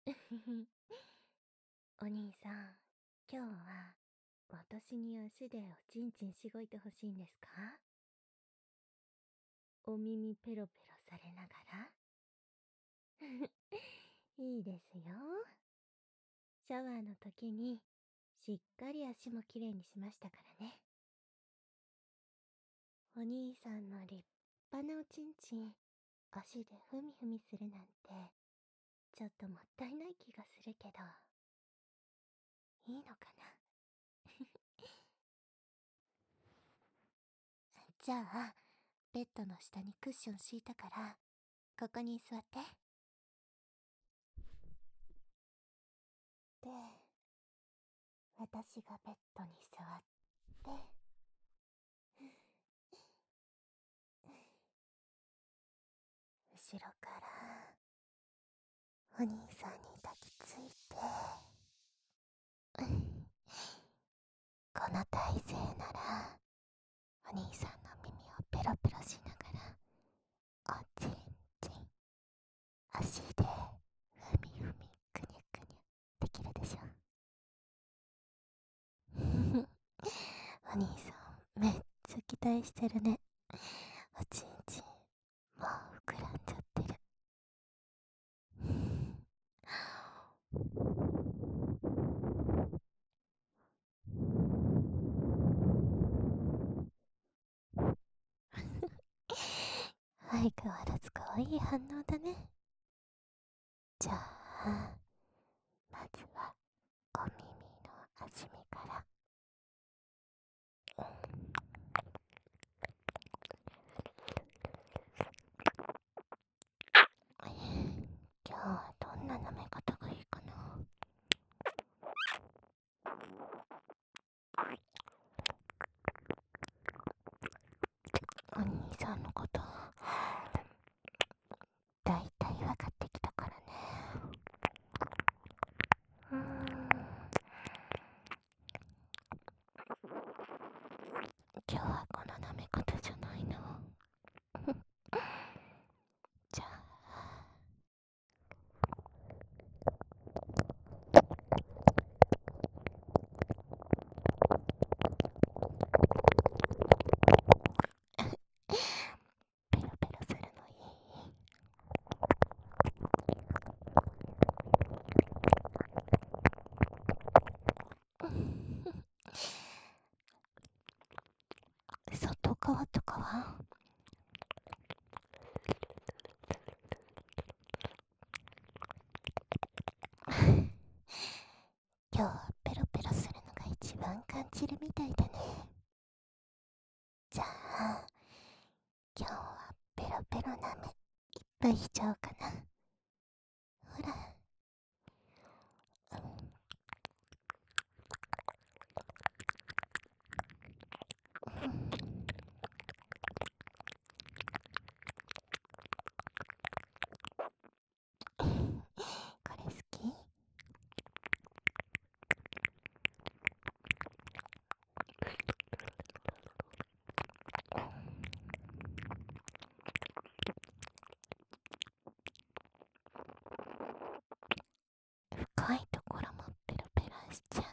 お兄さん、今日は私に足でおちんちんしごいてほしいんですか？お耳ペロペロされながらいいですよ。シャワーの時にしっかり足もきれいにしましたからね。お兄さんの立派なおちんちん、足でふみふみするなんて、ちょっともったいない気がするけど、いいのかな？じゃあ、ベッドの下にクッション敷いたから、ここに座って。で、私がベッドに座って、後ろからお兄さんに抱きついて、この体勢ならお兄さんの耳をペロペロしながらおちんちん足でふみふみくにゅくにゅできるでしょ？お兄さんめっちゃ期待してるね。おちんちんもう膨らんじゃってる。相変わらず可愛い反応だね。じゃあ、まずはお耳の味見から。今日はどんな舐め方がいいかな。お兄さんのことだいたい分かってきたからね。今日はこの舐め方じゃないな。じゃあ、ペロペロするのいい？外側とかは？今日はペロペロするのが一番感じるみたいだね。じゃあ、今日はペロペロ舐めいっぱいしちゃおうかな。ほら、これ好き？深いところもペロペロしちゃう。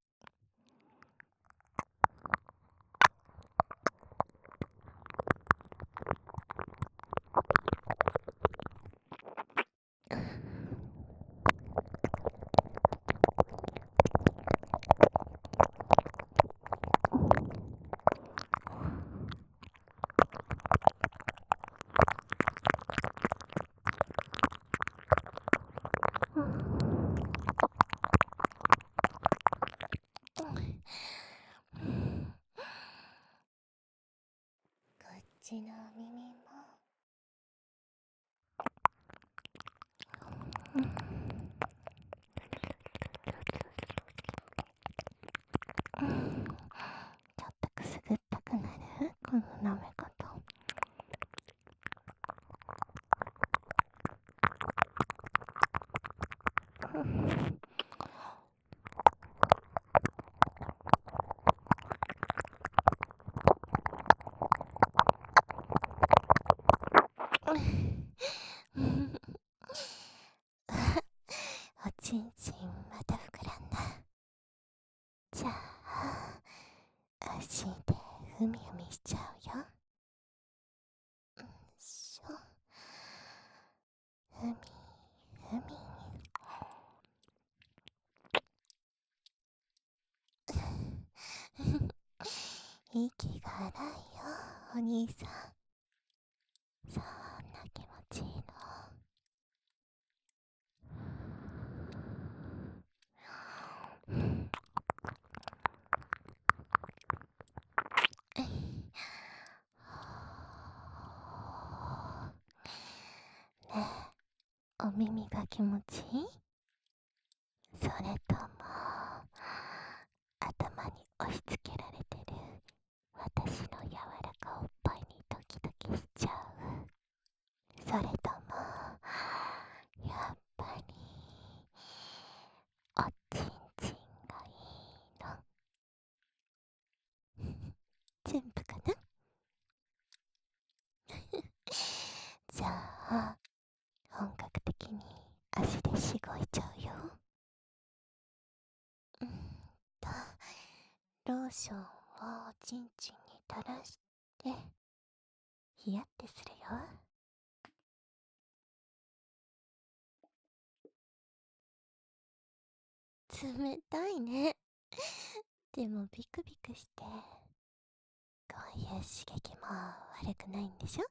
こっちのお耳も。ちょっとくすぐったくなる？この舐め方。 ちんちんまた膨らんだ。じゃあ足でふみふみしちゃうよ。しょ、ふみふみ。息が荒いよお兄さん。そんな気持ちいいの。ねえ、お耳が気持ちいい？それとも頭に押し付けられてる私の柔らかおっぱいにドキドキしちゃう？それともやっぱりおちんちんがいいの？全部かな？じゃあ本格的に足でしごいちゃうよ。うんとローションをおちんちんに垂らしてヒヤってするよ。冷たいね。でもビクビクしてこういう刺激も悪くないんでしょ？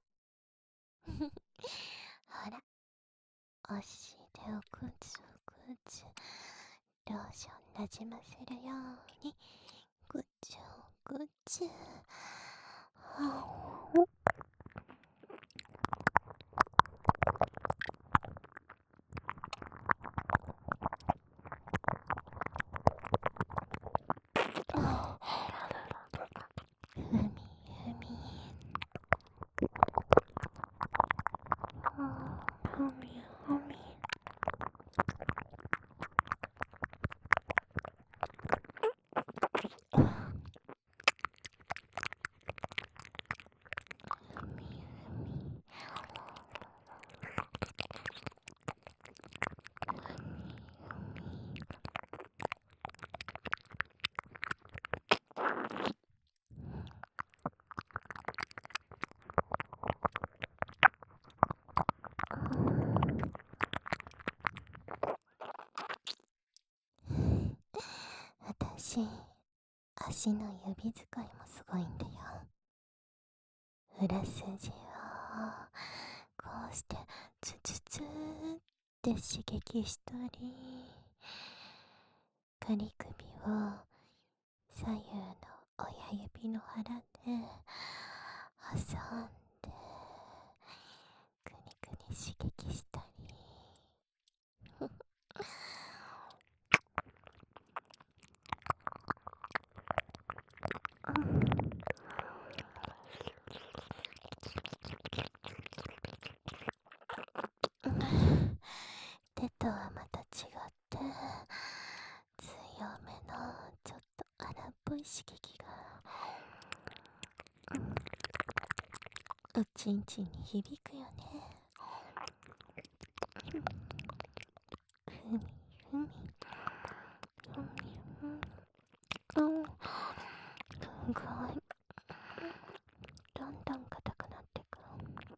ほら、お尻をグツグツローションなじませるようにグツグツ。ふみふみ、ふみふみ。私、足の指使いもすごいんだよ。裏筋をこうしてツツツって刺激したり、仮首を左右の親指の腹で挟んでくにくに刺激したり。手とはまた違って強めのちょっと荒っぽい刺激がおちんちんに響くよね。ふみふみふみふみ。すごい、どんどん硬くなってく。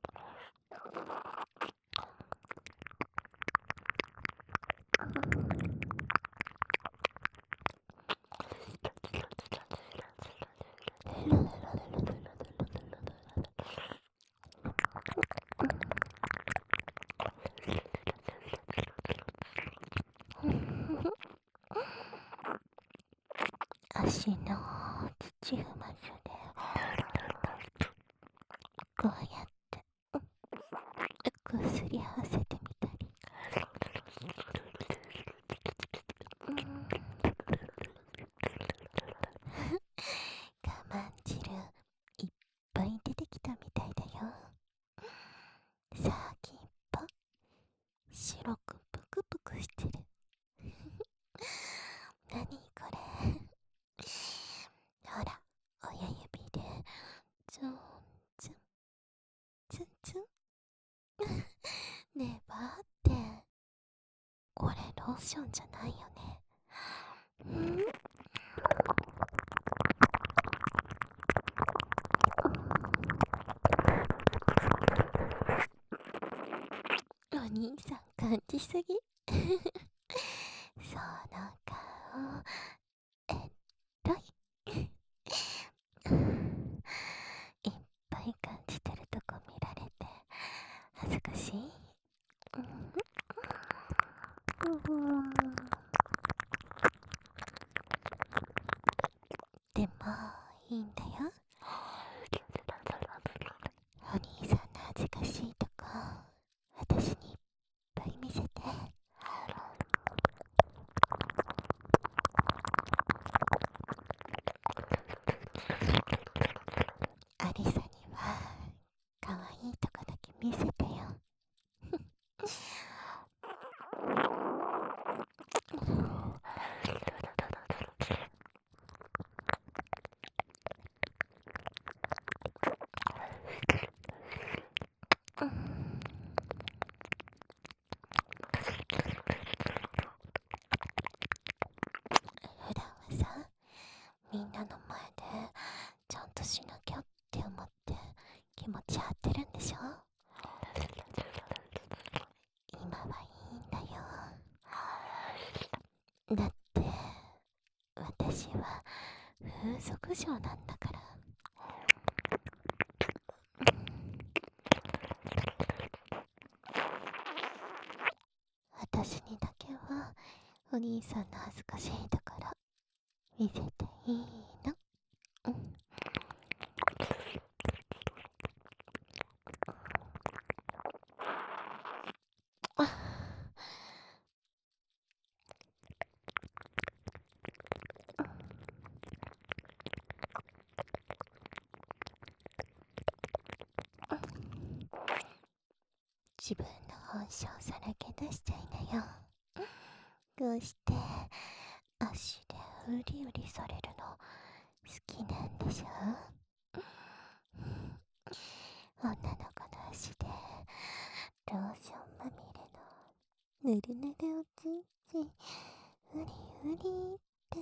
足の土踏まずでこうやってこすり合わせてみたり、我慢汁いっぱい出てきたみたいだよ。先っぽ白くぷくぷくしてる。なにこれ。ほら親指でツンツンこれローションじゃないよね。お兄さん感じすぎ。その顔エロい。いっぱい感じてるとこ見られて恥ずかしい。でもいいんだよ。お兄さんの恥ずかしいとこ私にいっぱい見せて。アリサには可愛いとこだけ見せてよ。普段はさ、みんなの前でちゃんとしなきゃって思って気持ち張ってるんでしょ。今はいいんだよ。だって私は風俗嬢なんだから。私にだけはお兄さんの恥ずかしいところ見せていいの。自分の本性さらけ出しちゃいなよ。どうして足でうりうりされるの好きなんでしょ。女の子の足でローションまみれのぬるぬるおちんちんうりうりって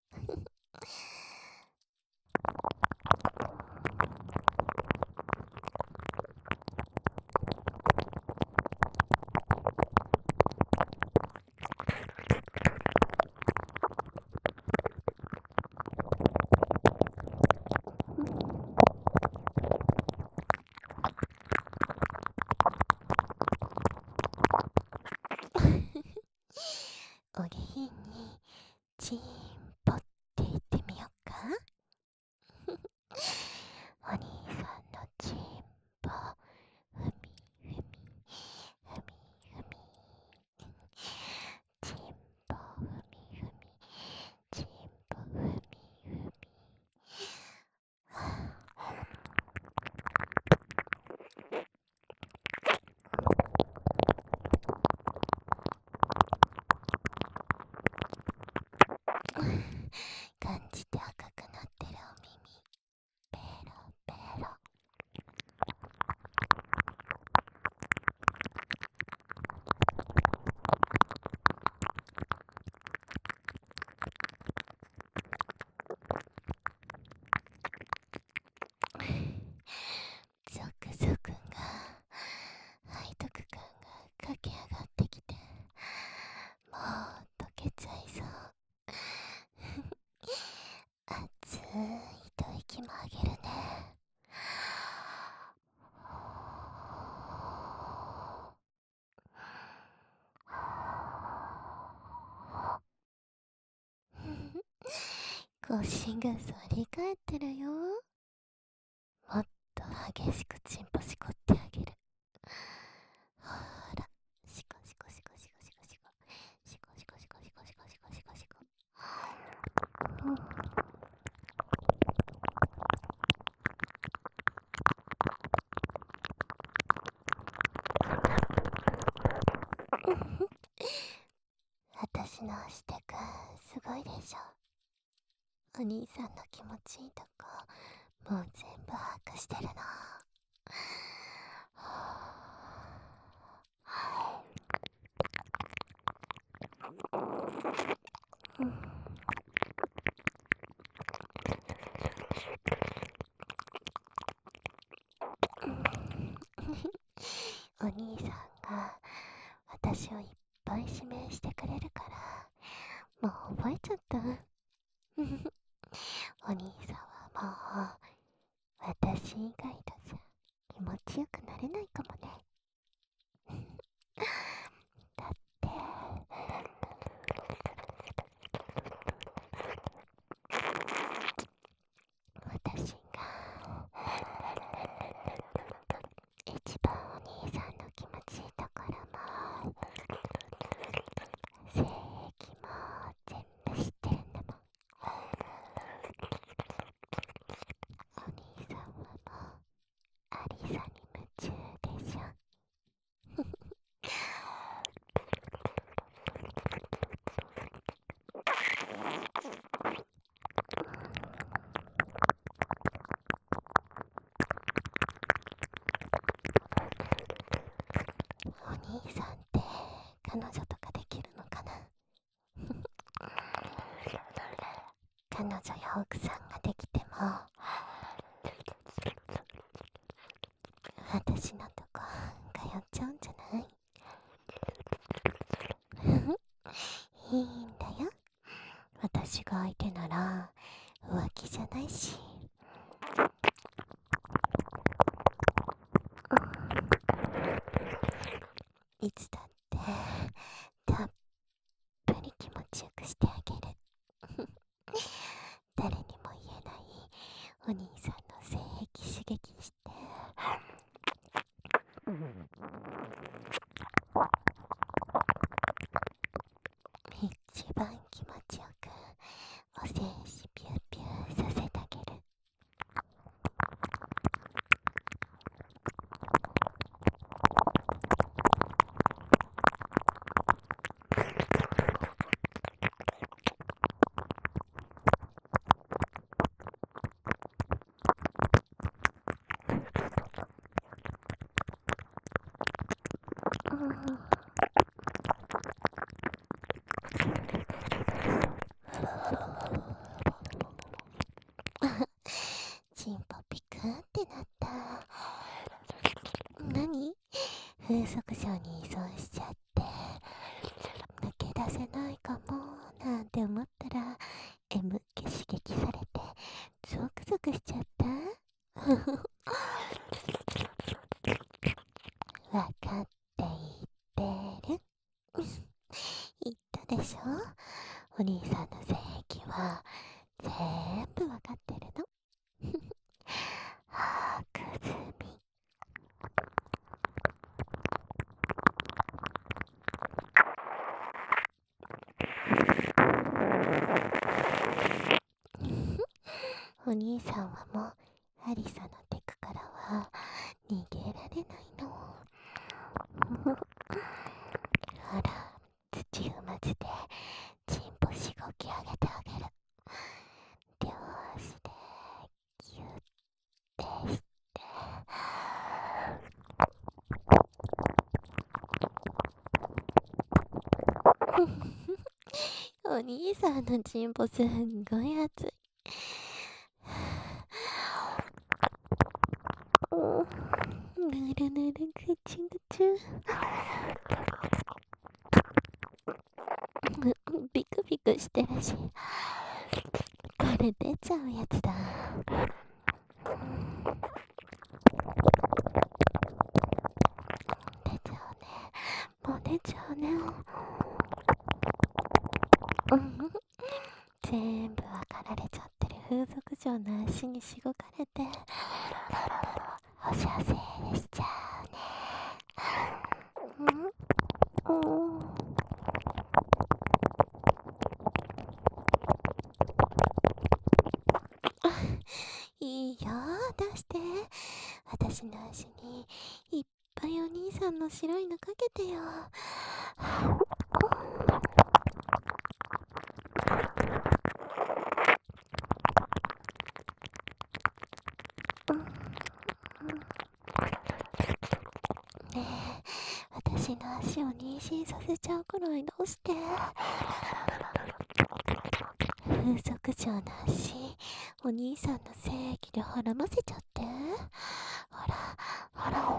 お下品にチンポって言ってみよっか。お兄さんのチンポふみふみふみふみチンポふみふみチンポふみふみ。感じて赤くなってるお耳ペロペロ。ゾクゾクが背徳感が駆け上がってきてもう溶けちゃいそう。熱い吐息もあげるね。腰が反り返ってるよ。もっと激しくチンポしこってあげる。ほら、しこしこしこしこしこしこしこしこしこしこしこしこしこしこ。私のしてくすごいでしょ。お兄さんの気持ちいいとこもう全部把握してるの。 うんお兄さんが私をいっぱい指名してくれるからもう覚えちゃった。お兄さんはもう私以外とじゃ気持ちよくなれないかもね。だって私が一番お兄さんの気持ちいいところも性癖も全部知ってるんだもん。お兄さんはもうアリサに夢中でしょ。お兄さんって彼女とかできるのかな。彼女や奥さんができても私のとこ通っちゃうんじゃない？いいんだよ、私が相手なら浮気じゃないし。いつだってたっぷり気持ちよくしてあげる。誰にも言えないお兄さんの性癖刺激して一番気持ちよくお精子ピューピューさせてあげる。チンポピクンってなった。何？風俗嬢に依存しちゃって抜け出せないかもなんて思ったら M 気刺激されてゾクゾクしちゃった。わかって言ってる。言ったでしょ、お兄さんの性癖は全部わかってるの。はくずみ。お兄さんはもうアリサのテクからは逃げられないの。ほら、土踏まずでチンポしごき上げてあげる。両足でギュッてしてお兄さんのチンポすんごい熱い。ぬるぬるぐちゅぐちゅ。ビクビクしてるし、これ出ちゃうやつだ。出ちゃうね。もう出ちゃうね。全部分かられちゃってる風俗嬢の足にしごかれてお射精しちゃうね。いいよ、出して。私の足にいっぱいお兄さんの白いのかけてよ。ねえ、私の足を妊娠させちゃうくらいどうして。 風俗嬢の足、お兄さんの正義で絡ませちゃって。ほら、ほら。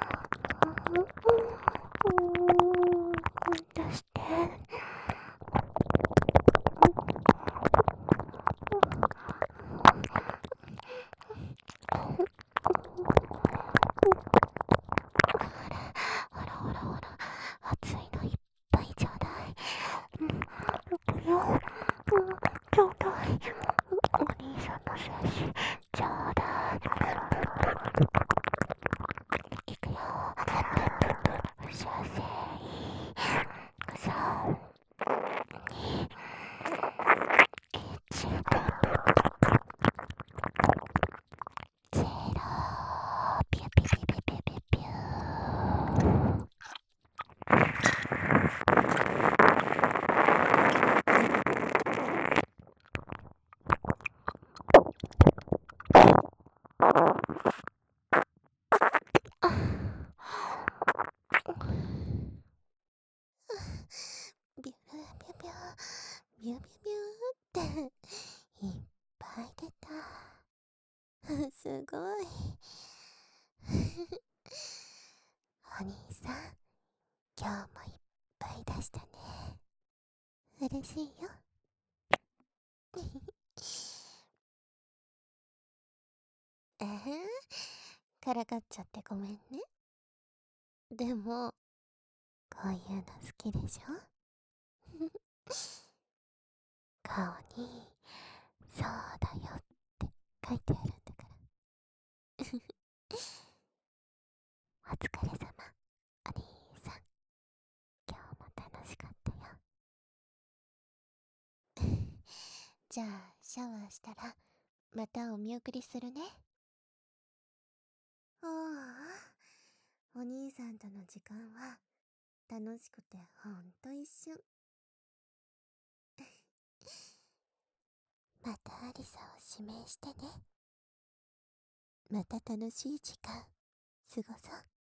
出して。ほらほらほら、熱いのいっぱいちょうだい。ちょうだい。お兄さんの精子、ちょうだい。いくよ。射精。3、2、1、ゼロ。ピュピュピュピュピュピュピュー。ビュービュービュービュービュービューっていっぱい出た。すごい。お兄さん、今日もいっぱい出したね。嬉しいよ。からかっちゃってごめんね。でも、こういうの好きでしょ？顔に、そうだよって書いてあるんだから。お疲れ様、お兄さん。今日も楽しかったよ。じゃあ、シャワーしたら、またお見送りするね。ああ、お兄さんとの時間は、楽しくてほんと一瞬。またアリサを指名してね。また楽しい時間、過ごそう。